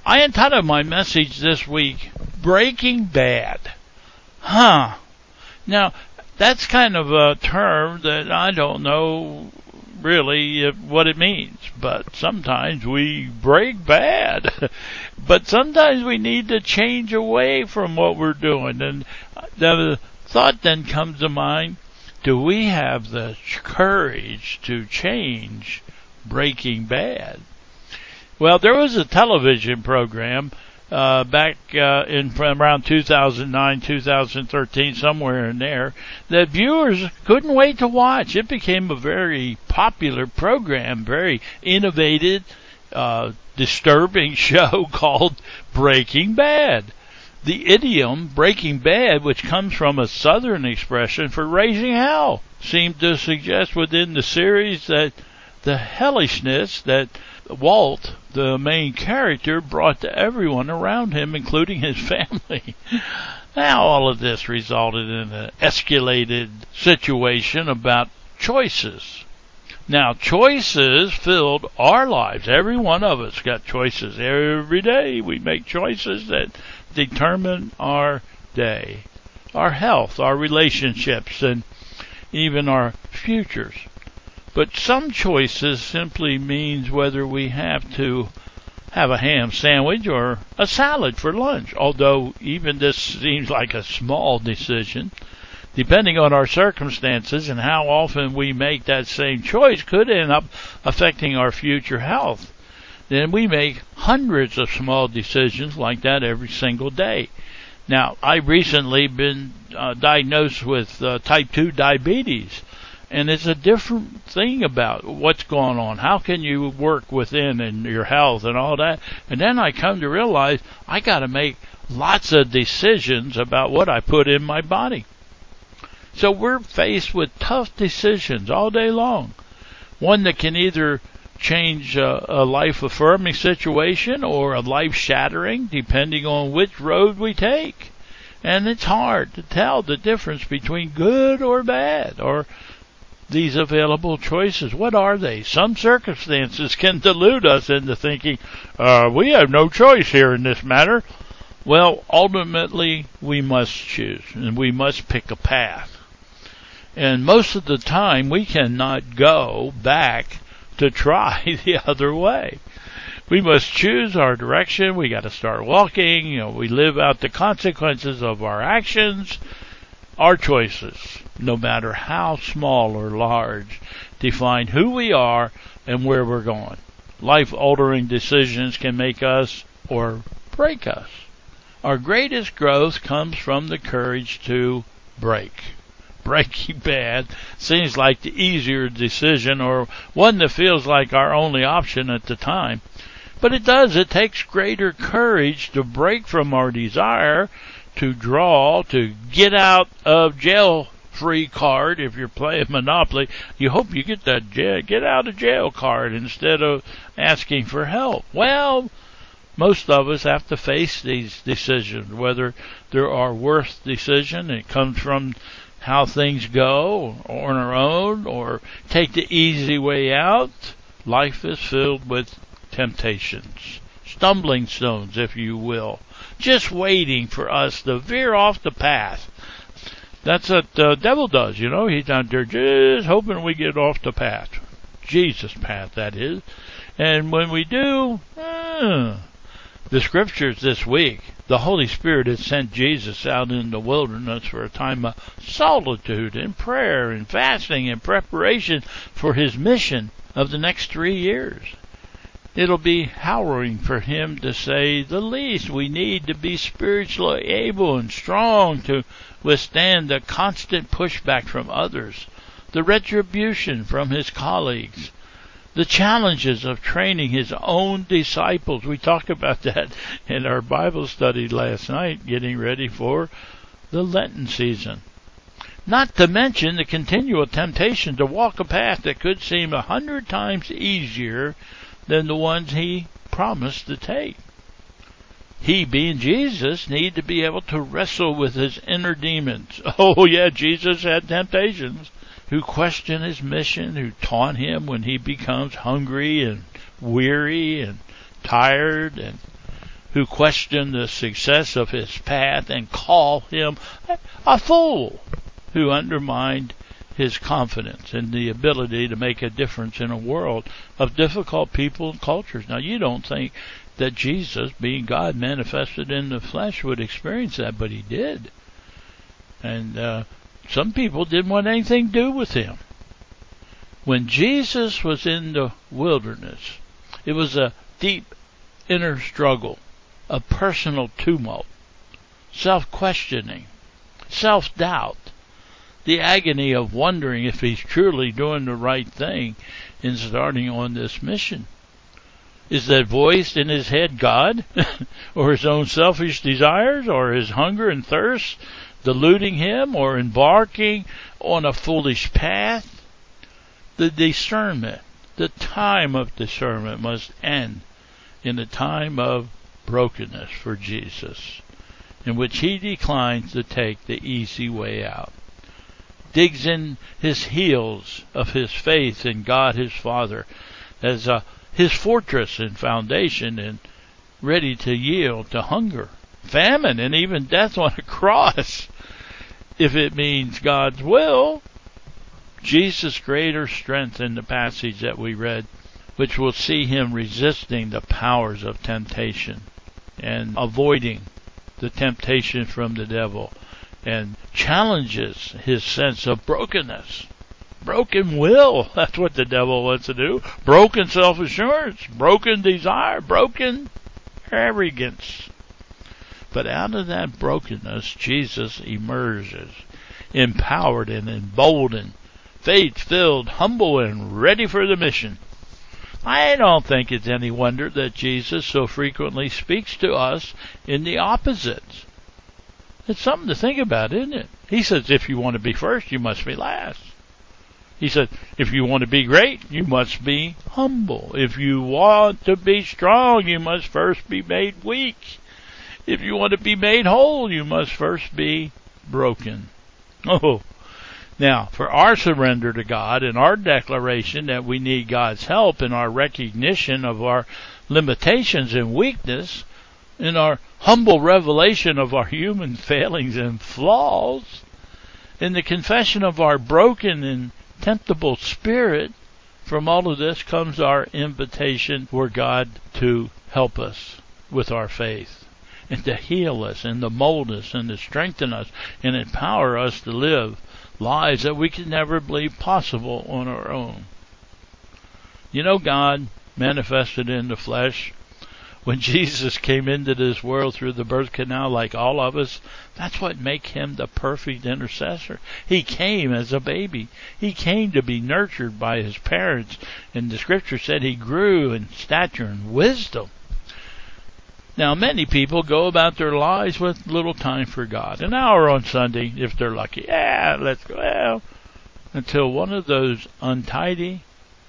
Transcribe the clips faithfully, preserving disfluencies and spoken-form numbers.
I entitled my message this week, Breaking Bad. Huh. Now, that's kind of a term that I don't know really what it means, but sometimes we break bad. But sometimes we need to change away from what we're doing. And the thought then comes to mind, do we have the courage to change Breaking Bad? Well, there was a television program uh, back uh, in from around two thousand nine, two thousand thirteen, somewhere in there, that viewers couldn't wait to watch. It became a very popular program, very innovative, uh, disturbing show called Breaking Bad. The idiom Breaking Bad, which comes from a southern expression for raising hell, seemed to suggest within the series that the hellishness that Walt, the main character, brought to everyone around him, including his family. Now all of this resulted in an escalated situation about choices. Now, choices filled our lives. Every one of us got choices. Every day we make choices that determine our day, our health, our relationships, and even our futures. But some choices simply means whether we have to have a ham sandwich or a salad for lunch, although even this seems like a small decision. Depending on our circumstances and how often we make that same choice could end up affecting our future health. Then we make hundreds of small decisions like that every single day. Now, I've recently been uh, diagnosed with uh, type two diabetes. And it's a different thing about what's going on. How can you work within and your health and all that? And then I come to realize I got to make lots of decisions about what I put in my body. So we're faced with tough decisions all day long. One that can either change a, a life-affirming situation or a life-shattering, depending on which road we take. And it's hard to tell the difference between good or bad, or these available choices. What are they? Some circumstances can delude us into thinking, uh, we have no choice here in this matter. Well, ultimately, we must choose, and we must pick a path. And most of the time, we cannot go back to try the other way. We must choose our direction. We got to start walking. You know, we live out the consequences of our actions. Our choices, no matter how small or large, define who we are and where we're going. Life-altering decisions can make us or break us. Our greatest growth comes from the courage to break. Breaking Bad seems like the easier decision, or one that feels like our only option at the time. But it does. It takes greater courage to break from our desire to draw, to get out of jail free card. If you're playing Monopoly, you hope you get that jail, get out of jail card instead of asking for help. Well, most of us have to face these decisions, whether they're our worth decision, it comes from how things go, or on our own, or take the easy way out. Life is filled with temptations, stumbling stones, if you will, just waiting for us to veer off the path. That's what the devil does, you know. He's out there just hoping we get off the path. Jesus' path, that is. And when we do, uh, the scriptures this week, the Holy Spirit has sent Jesus out in the wilderness for a time of solitude and prayer and fasting and preparation for his mission of the next three years. It'll be harrowing for him, to say the least. We need to be spiritually able and strong to withstand the constant pushback from others, the retribution from his colleagues, the challenges of training his own disciples. We talked about that in our Bible study last night, getting ready for the Lenten season. Not to mention the continual temptation to walk a path that could seem a hundred times easier than the ones he promised to take. He, being Jesus, need to be able to wrestle with his inner demons. Oh yeah, Jesus had temptations who question his mission, who taunt him when he becomes hungry and weary and tired, and who question the success of his path and call him a fool, who undermined his confidence in the ability to make a difference in a world of difficult people and cultures. Now, you don't think that Jesus, being God manifested in the flesh, would experience that, but he did. And uh, some people didn't want anything to do with him. When Jesus was in the wilderness, it was a deep inner struggle, a personal tumult, self-questioning, self-doubt, the agony of wondering if he's truly doing the right thing in starting on this mission. Is that voice in his head God, or his own selfish desires, or his hunger and thirst deluding him, or embarking on a foolish path? The discernment, the time of discernment must end in a time of brokenness for Jesus, in which he declines to take the easy way out, digs in his heels of his faith in God his Father as a, his fortress and foundation, and ready to yield to hunger, famine, and even death on a cross, if it means God's will. Jesus' greater strength in the passage that we read, which will see him resisting the powers of temptation and avoiding the temptation from the devil, and challenges his sense of brokenness. Broken will, that's what the devil wants to do. Broken self-assurance, broken desire, broken arrogance. But out of that brokenness, Jesus emerges, empowered and emboldened, faith-filled, humble, and ready for the mission. I don't think it's any wonder that Jesus so frequently speaks to us in the opposites. It's something to think about, isn't it? He says, if you want to be first, you must be last. He said, if you want to be great, you must be humble. If you want to be strong, you must first be made weak. If you want to be made whole, you must first be broken. Oh, now, for our surrender to God and our declaration that we need God's help in our recognition of our limitations and weakness, in our humble revelation of our human failings and flaws, in the confession of our broken and temptable spirit, from all of this comes our invitation for God to help us with our faith, and to heal us, and to mold us, and to strengthen us, and empower us to live lives that we could never believe possible on our own. You know, God manifested in the flesh, when Jesus came into this world through the birth canal like all of us, that's what makes him the perfect intercessor. He came as a baby. He came to be nurtured by his parents, and the scripture said he grew in stature and wisdom. Now, many people go about their lives with little time for God. An hour on Sunday, if they're lucky. Yeah, let's go. Well, until one of those untidy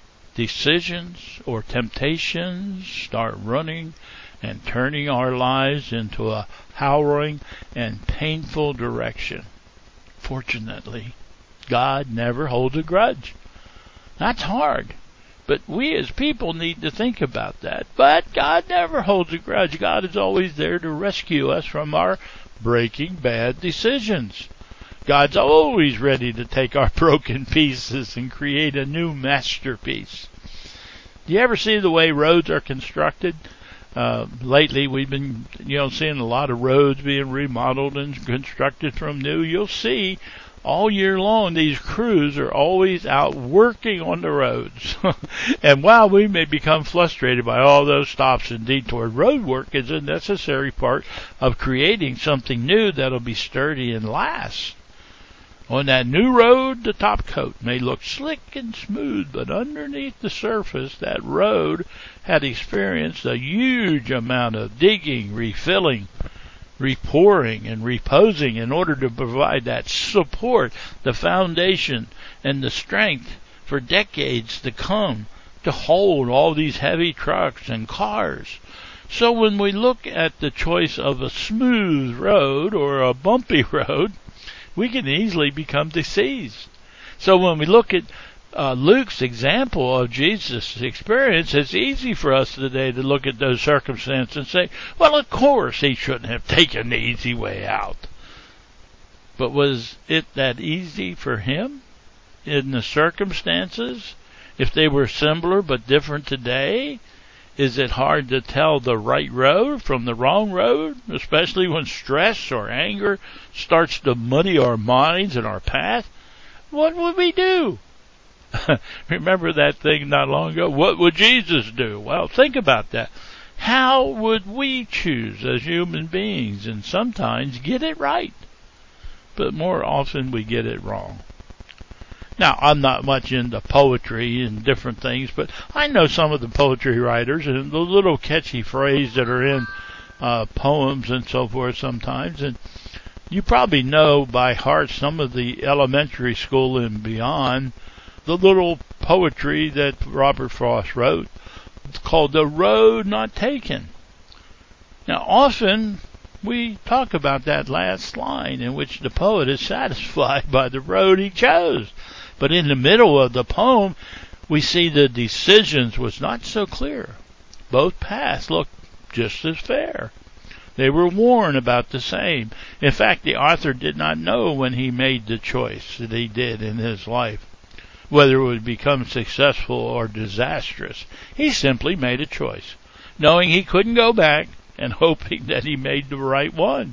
decisions or temptations start running and turning our lives into a harrowing and painful direction. Fortunately, God never holds a grudge. That's hard. But we as people need to think about that. But God never holds a grudge. God is always there to rescue us from our breaking bad decisions. God's always ready to take our broken pieces and create a new masterpiece. Do you ever see the way roads are constructed? Uh, lately, we've been, you know, seeing a lot of roads being remodeled and constructed from new. You'll see all year long, these crews are always out working on the roads. And while we may become frustrated by all those stops and detours, road work is a necessary part of creating something new that'll be sturdy and last. On that new road, the top coat may look slick and smooth, but underneath the surface, that road had experienced a huge amount of digging, refilling, repouring, and reposing in order to provide that support, the foundation, and the strength for decades to come to hold all these heavy trucks and cars. So when we look at the choice of a smooth road or a bumpy road, we can easily become deceived. So when we look at uh, Luke's example of Jesus' experience, it's easy for us today to look at those circumstances and say, well, of course he shouldn't have taken the easy way out. But was it that easy for him in the circumstances? If they were similar but different today, is it hard to tell the right road from the wrong road, especially when stress or anger starts to muddy our minds and our path? What would we do? Remember that thing not long ago? What would Jesus do? Well, think about that. How would we choose as human beings? And sometimes get it right, but more often we get it wrong. Now, I'm not much into poetry and different things, but I know some of the poetry writers and the little catchy phrases that are in uh, poems and so forth sometimes. And you probably know by heart some of the elementary school and beyond, the little poetry that Robert Frost wrote. It's called The Road Not Taken. Now, often we talk about that last line in which the poet is satisfied by the road he chose. But in the middle of the poem, we see the decisions was not so clear. Both paths looked just as fair. They were worn about the same. In fact, the author did not know when he made the choice that he did in his life, whether it would become successful or disastrous. He simply made a choice, knowing he couldn't go back and hoping that he made the right one.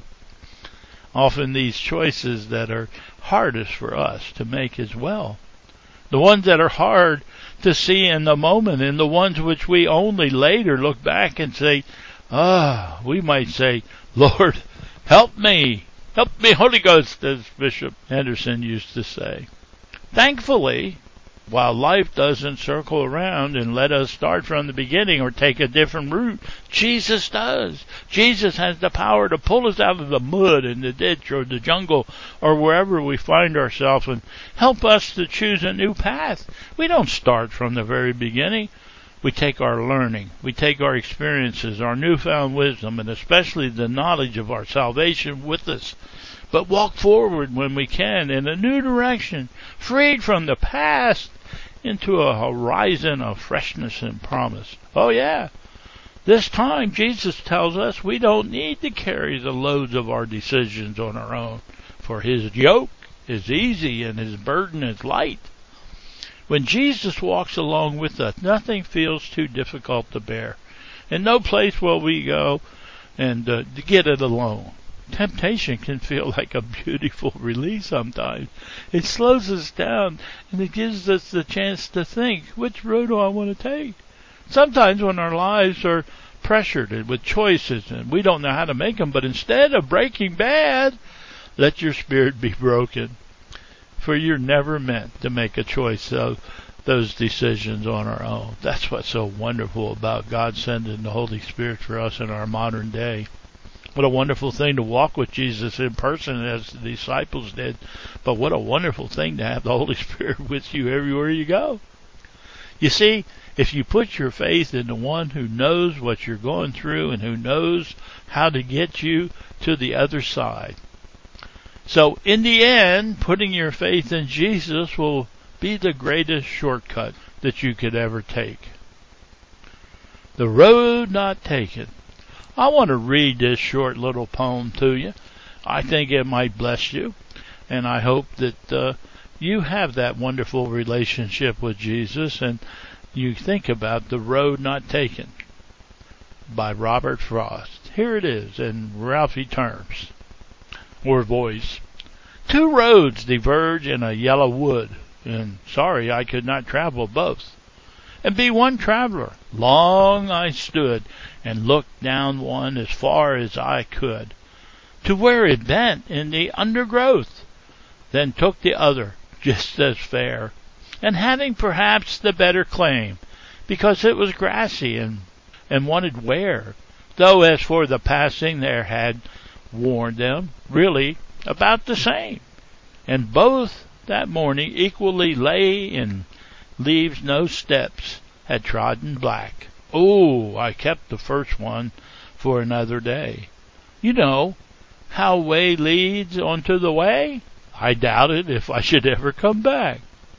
Often these choices that are hardest for us to make as well. The ones that are hard to see in the moment, and the ones which we only later look back and say, ah, we might say, Lord, help me. Help me, Holy Ghost, as Bishop Henderson used to say. Thankfully, while life doesn't circle around and let us start from the beginning or take a different route, Jesus does. Jesus has the power to pull us out of the mud and the ditch or the jungle or wherever we find ourselves and help us to choose a new path. We don't start from the very beginning. We take our learning, we take our experiences, our newfound wisdom, and especially the knowledge of our salvation with us, but walk forward when we can in a new direction, freed from the past into a horizon of freshness and promise. Oh yeah, this time Jesus tells us we don't need to carry the loads of our decisions on our own, for his yoke is easy and his burden is light. When Jesus walks along with us, nothing feels too difficult to bear. And no place will we go and uh, to get it alone. Temptation can feel like a beautiful release sometimes. It slows us down and it gives us the chance to think, which road do I want to take? Sometimes when our lives are pressured with choices and we don't know how to make them, but instead of breaking bad, let your spirit be broken. For you're never meant to make a choice of those decisions on our own. That's what's so wonderful about God sending the Holy Spirit for us in our modern day. What a wonderful thing to walk with Jesus in person as the disciples did. But what a wonderful thing to have the Holy Spirit with you everywhere you go. You see, if you put your faith in the one who knows what you're going through and who knows how to get you to the other side. So in the end, putting your faith in Jesus will be the greatest shortcut that you could ever take. The road not taken. I want to read this short little poem to you. I think it might bless you, and I hope that uh, you have that wonderful relationship with Jesus and you think about The Road Not Taken by Robert Frost. Here it is in Ralphie terms or voice. Two roads diverge in a yellow wood, and sorry I could not travel both. And be one traveler, long I stood, and looked down one as far as I could, to where it bent in the undergrowth, then took the other, just as fair, and having perhaps the better claim, because it was grassy and, and wanted wear, though as for the passing there had warned them, really about the same, and both that morning equally lay in leaves no steps had trodden black. Oh, I kept the first one for another day. You know how way leads onto the way? I doubted if I should ever come back.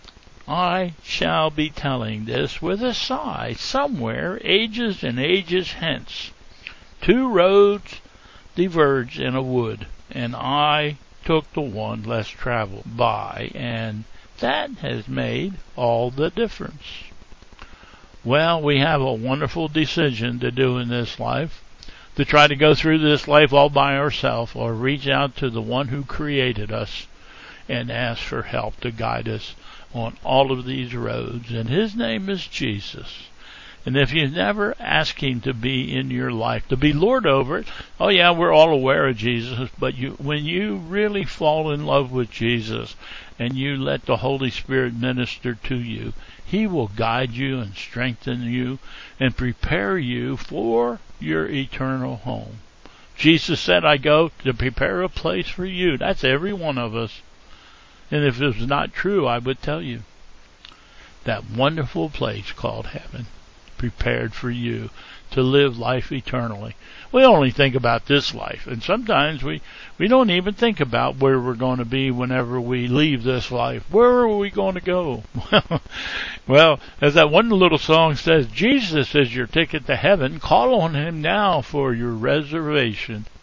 I shall be telling this with a sigh somewhere ages and ages hence. Two roads diverged in a wood, and I took the one less traveled by, and that has made all the difference. Well, we have a wonderful decision to do in this life, to try to go through this life all by ourselves, or reach out to the one who created us and ask for help to guide us on all of these roads. And his name is Jesus. And if you never ask him to be in your life, to be Lord over it, oh yeah, we're all aware of Jesus, but you, when you really fall in love with Jesus and you let the Holy Spirit minister to you, he will guide you and strengthen you and prepare you for your eternal home. Jesus said, I go to prepare a place for you. That's every one of us. And if it was not true, I would tell you. That wonderful place called heaven, prepared for you to live life eternally. We only think about this life, and sometimes we, we don't even think about where we're going to be whenever we leave this life. Where are we going to go? Well, as that one little song says, Jesus is your ticket to heaven. Call on him now for your reservation.